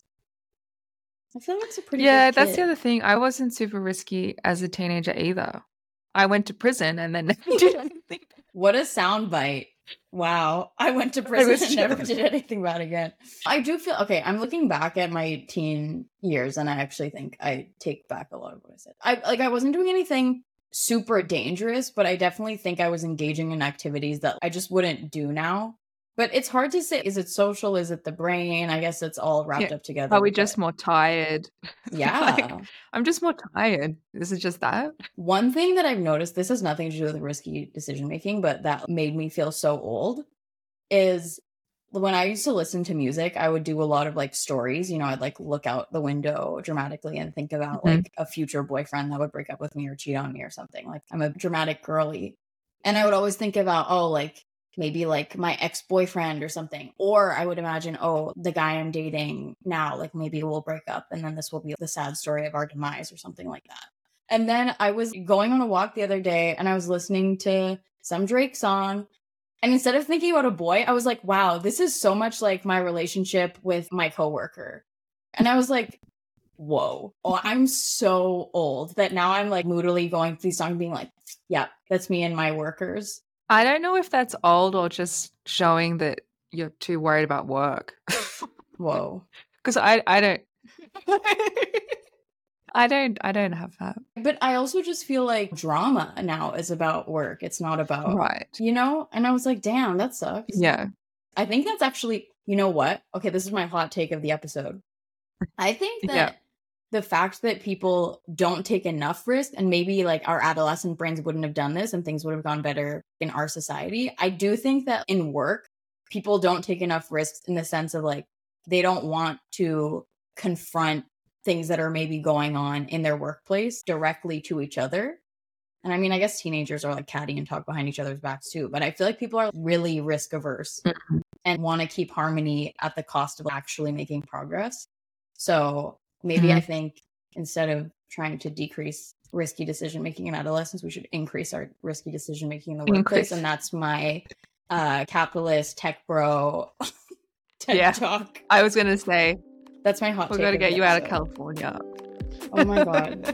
I feel like it's a pretty Yeah, good that's the kid. other thing. I wasn't super risky as a teenager either. I went to prison and then never did anything. What a soundbite. Wow. I went to I prison was and never just- did anything bad again. I do feel, okay, I'm looking back at my teen years and I actually think I take back a lot of what I said. I like I wasn't doing anything super dangerous, but I definitely think I was engaging in activities that I just wouldn't do now. But it's hard to say, is it social? Is it the brain? I guess it's all wrapped Yeah. up together. Are we but just more tired? yeah. Like, I'm just more tired. Is it just that? One thing that I've noticed, this has nothing to do with risky decision making, but that made me feel so old, is when I used to listen to music, I would do a lot of like stories. You know, I'd like look out the window dramatically and think about Mhm. like a future boyfriend that would break up with me or cheat on me or something. Like, I'm a dramatic girly. And I would always think about, oh, like maybe like my ex-boyfriend or something. Or I would imagine, oh, the guy I'm dating now, like maybe we'll break up and then this will be the sad story of our demise or something like that. And then I was going on a walk the other day and I was listening to some Drake song. And instead of thinking about a boy, I was like, wow, this is so much like my relationship with my coworker. And I was like, whoa, oh, I'm so old that now I'm like moodily going through these songs being like, yeah, that's me and my workers. I don't know if that's old or just showing that you're too worried about work. Whoa. Because I, I don't. I don't I don't have that. But I also just feel like drama now is about work. It's not about, Right. you know? And I was like, damn, that sucks. Yeah. I think that's actually, you know what? Okay, this is my hot take of the episode. I think that Yeah. the fact that people don't take enough risk, and maybe like our adolescent brains wouldn't have done this and things would have gone better in our society. I do think that in work, people don't take enough risks in the sense of like, they don't want to confront things that are maybe going on in their workplace directly to each other. And I mean, I guess teenagers are like catty and talk behind each other's backs too, but I feel like people are really risk averse Mhm. and want to keep harmony at the cost of actually making progress. So maybe I Mhm. think instead of trying to decrease risky decision making in adolescence, we should increase our risky decision making in the workplace. Increase. And that's my uh, capitalist tech bro tech Yeah. talk. I was gonna say That's my hot we've take. got to of the get you out of episode. California. Oh my god.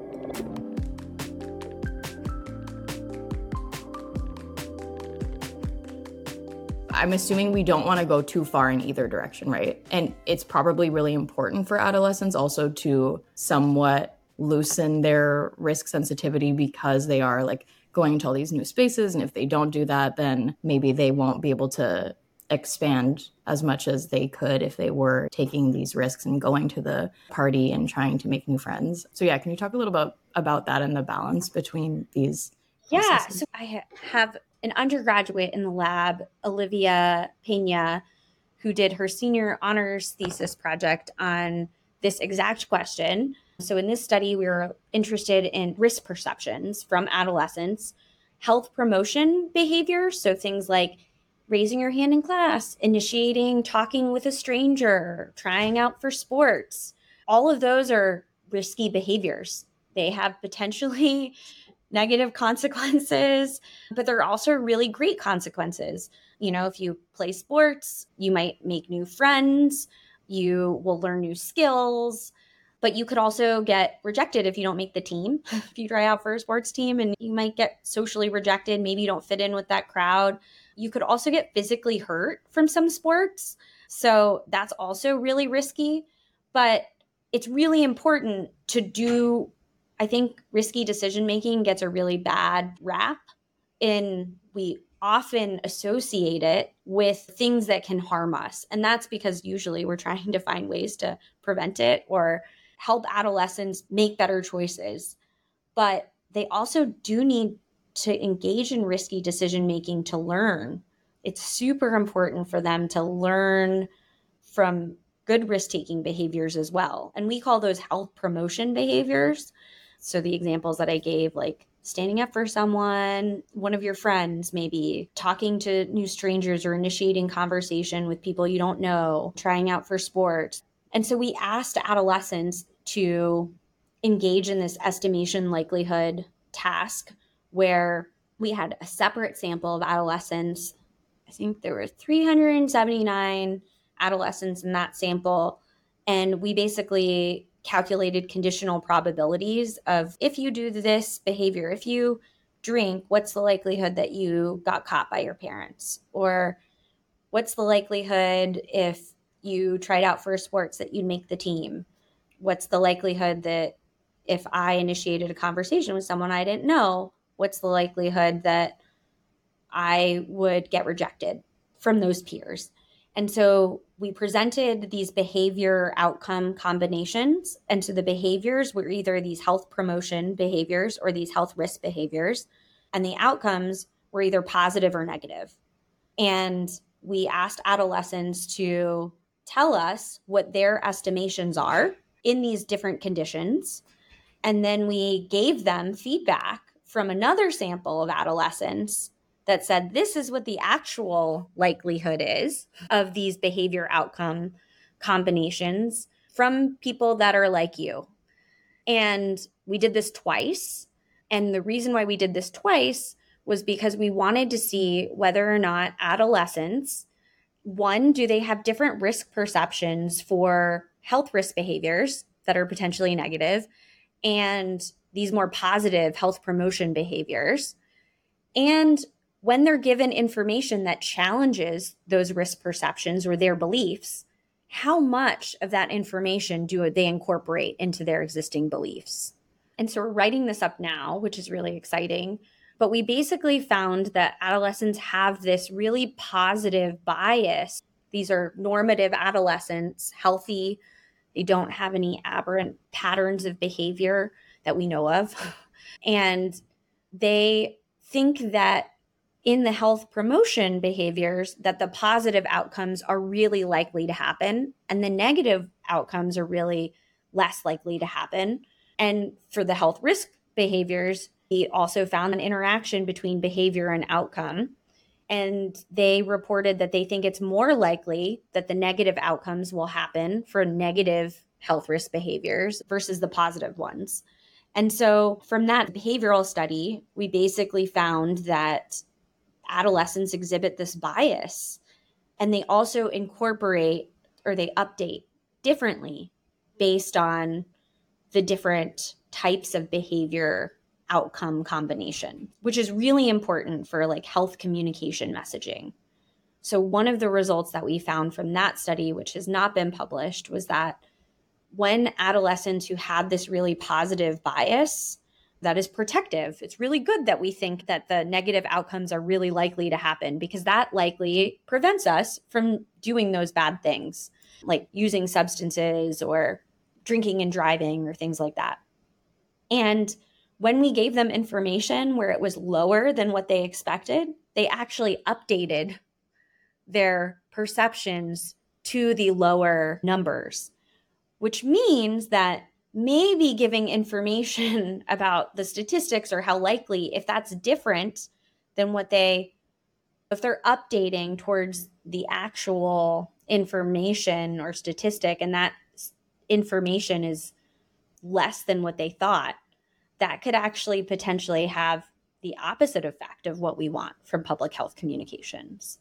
I'm assuming we don't want to go too far in either direction, right? And it's probably really important for adolescents also to somewhat loosen their risk sensitivity because they are like going into all these new spaces. And if they don't do that, then maybe they won't be able to expand as much as they could if they were taking these risks and going to the party and trying to make new friends. So yeah, can you talk a little bit about that and the balance between these Yeah. processes? So I ha- have an undergraduate in the lab, Olivia Pena, who did her senior honors thesis project on this exact question. So in this study, we were interested in risk perceptions from adolescents, health promotion behaviors. So things like raising your hand in class, initiating talking with a stranger, trying out for sports. All of those are risky behaviors. They have potentially negative consequences, but there are also really great consequences. You know, if you play sports, you might make new friends, you will learn new skills, but you could also get rejected if you don't make the team. If you try out for a sports team and you might get socially rejected, maybe you don't fit in with that crowd. You could also get physically hurt from some sports. So that's also really risky, but it's really important to do. I think risky decision-making gets a really bad rap, and we often associate it with things that can harm us. And that's because usually we're trying to find ways to prevent it or help adolescents make better choices. But they also do need to engage in risky decision-making to learn. It's super important for them to learn from good risk-taking behaviors as well. And we call those health promotion behaviors. So the examples that I gave, like standing up for someone, one of your friends, maybe talking to new strangers or initiating conversation with people you don't know, trying out for sports. And so we asked adolescents to engage in this estimation likelihood task where we had a separate sample of adolescents. I think there were three hundred seventy-nine adolescents in that sample. And we basically calculated conditional probabilities of if you do this behavior, if you drink, what's the likelihood that you got caught by your parents? Or what's the likelihood if you tried out for sports that you'd make the team? What's the likelihood that if I initiated a conversation with someone I didn't know, what's the likelihood that I would get rejected from those peers? And so we presented these behavior outcome combinations. And so the behaviors were either these health promotion behaviors or these health risk behaviors. And the outcomes were either positive or negative. And we asked adolescents to tell us what their estimations are in these different conditions. And then we gave them feedback from another sample of adolescents that said, this is what the actual likelihood is of these behavior outcome combinations from people that are like you. And we did this twice. And the reason why we did this twice was because we wanted to see whether or not adolescents, one, do they have different risk perceptions for health risk behaviors that are potentially negative and these more positive health promotion behaviors? And when they're given information that challenges those risk perceptions or their beliefs, how much of that information do they incorporate into their existing beliefs? And so we're writing this up now, which is really exciting. But we basically found that adolescents have this really positive bias. These are normative adolescents, healthy. They don't have any aberrant patterns of behavior that we know of. And they think that in the health promotion behaviors, that the positive outcomes are really likely to happen and the negative outcomes are really less likely to happen. And for the health risk behaviors, we also found an interaction between behavior and outcome. And they reported that they think it's more likely that the negative outcomes will happen for negative health risk behaviors versus the positive ones. And so from that behavioral study, we basically found that adolescents exhibit this bias, and they also incorporate or they update differently based on the different types of behavior outcome combination, which is really important for like health communication messaging. So one of the results that we found from that study, which has not been published, was that when adolescents who had this really positive bias, that is protective. It's really good that we think that the negative outcomes are really likely to happen because that likely prevents us from doing those bad things, like using substances or drinking and driving or things like that. And when we gave them information where it was lower than what they expected, they actually updated their perceptions to the lower numbers, which means that maybe giving information about the statistics or how likely, if that's different than what they, if they're updating towards the actual information or statistic and that information is less than what they thought, that could actually potentially have the opposite effect of what we want from public health communications.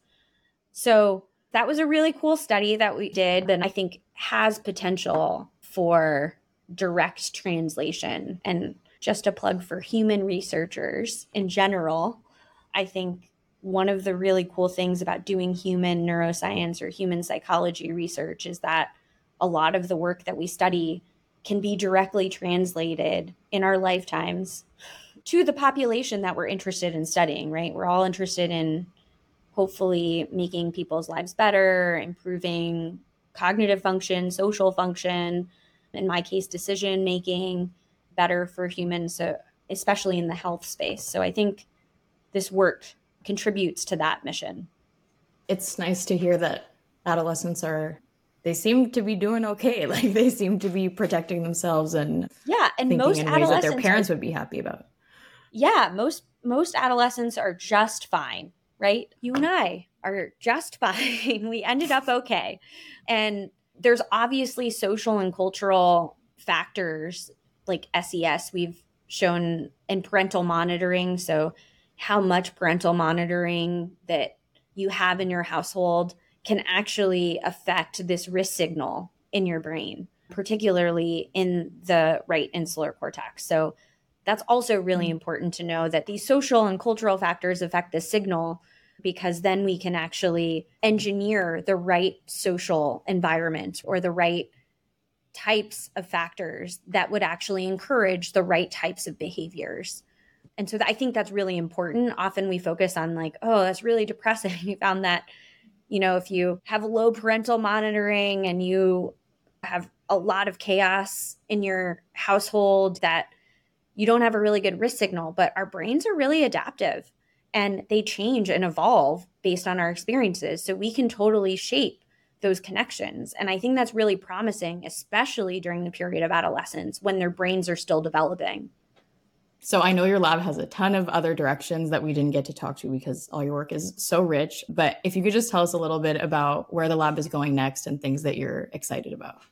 So that was a really cool study that we did, and I think has potential for direct translation. And just a plug for human researchers in general, I think one of the really cool things about doing human neuroscience or human psychology research is that a lot of the work that we study can be directly translated in our lifetimes to the population that we're interested in studying, right? We're all interested in hopefully making people's lives better, improving cognitive function, social function, in my case, decision making, better for humans, so especially in the health space. So I think this work contributes to that mission. It's nice to hear that adolescents are, they seem to be doing okay. Like they seem to be protecting themselves and yeah, and thinking most in ways that their parents are, would be happy about. Yeah, most most adolescents are just fine, right? You and I are just fine. We ended up okay. And there's obviously social and cultural factors like S E S we've shown in parental monitoring. So how much parental monitoring that you have in your household can actually affect this risk signal in your brain, particularly in the right insular cortex. So that's also really mm-hmm. important to know that these social and cultural factors affect the signal, because then we can actually engineer the right social environment or the right types of factors that would actually encourage the right types of behaviors. And so I think that's really important. Often we focus on like, oh, that's really depressing. We found that, you know, if you have low parental monitoring and you have a lot of chaos in your household, that you don't have a really good risk signal. But our brains are really adaptive and they change and evolve based on our experiences. So we can totally shape those connections. And I think that's really promising, especially during the period of adolescence when their brains are still developing. So I know your lab has a ton of other directions that we didn't get to talk to because all your work is so rich. But if you could just tell us a little bit about where the lab is going next and things that you're excited about.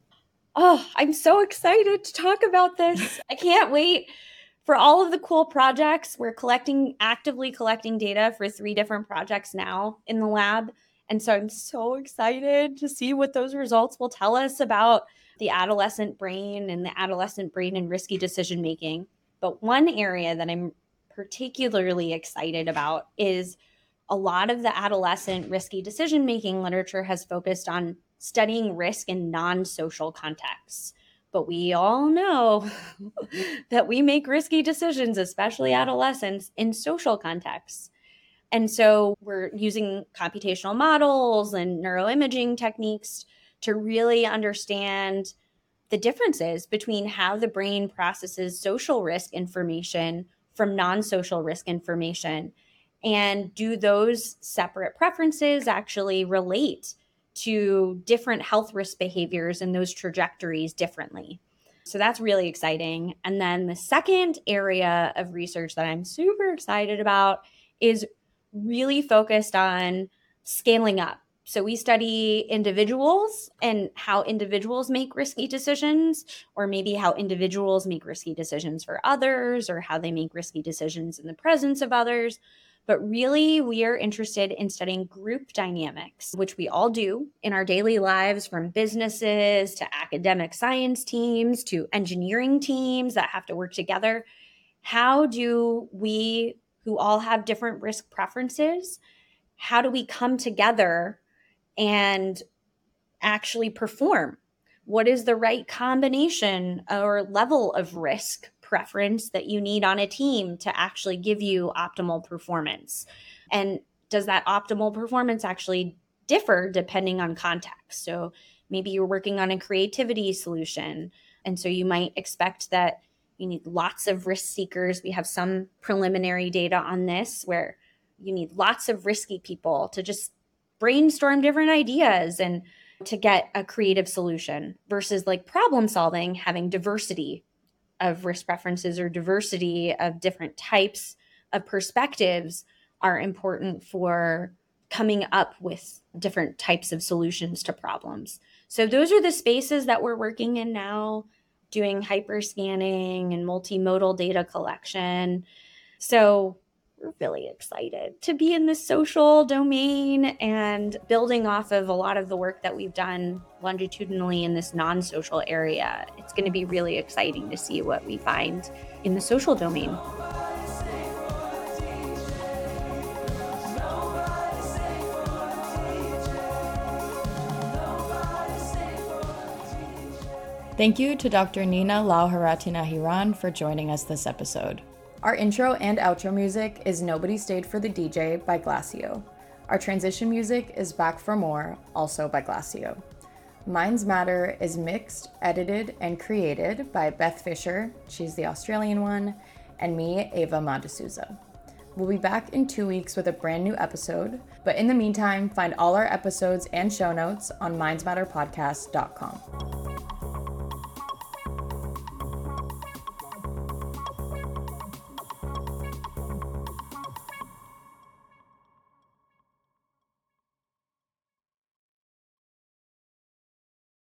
Oh, I'm so excited to talk about this. I can't wait for all of the cool projects. We're collecting, actively collecting data for three different projects now in the lab. And so I'm so excited to see what those results will tell us about the adolescent brain and the adolescent brain and risky decision making. But one area that I'm particularly excited about is a lot of the adolescent risky decision-making literature has focused on studying risk in non-social contexts. But we all know that we make risky decisions, especially adolescents, in social contexts. And so we're using computational models and neuroimaging techniques to really understand the differences between how the brain processes social risk information from non-social risk information. And do those separate preferences actually relate to different health risk behaviors and those trajectories differently? So that's really exciting. And then the second area of research that I'm super excited about is really focused on scaling up. So we study individuals and how individuals make risky decisions, or maybe how individuals make risky decisions for others, or how they make risky decisions in the presence of others. But really, we are interested in studying group dynamics, which we all do in our daily lives, from businesses to academic science teams to engineering teams that have to work together. How do we, who all have different risk preferences, how do we come together and actually perform? What is the right combination or level of risk preference that you need on a team to actually give you optimal performance? And does that optimal performance actually differ depending on context? So maybe you're working on a creativity solution, and so you might expect that you need lots of risk seekers. We have some preliminary data on this where you need lots of risky people to just brainstorm different ideas and to get a creative solution, versus like problem solving, having diversity of risk preferences or diversity of different types of perspectives are important for coming up with different types of solutions to problems. So those are the spaces that we're working in now. doing hyperscanning and multimodal data collection. So we're really excited to be in the social domain and building off of a lot of the work that we've done longitudinally in this non-social area. It's going to be really exciting to see what we find in the social domain. Thank you to Doctor Nina Lauharati-Nahiran for joining us this episode. Our intro and outro music is Nobody Stayed for the D J by Glacio. Our transition music is Back for More, also by Glacio. Minds Matter is mixed, edited, and created by Beth Fisher, she's the Australian one, and me, Ava Madasuza. We'll be back in two weeks with a brand new episode, but in the meantime, find all our episodes and show notes on minds matter podcast dot com.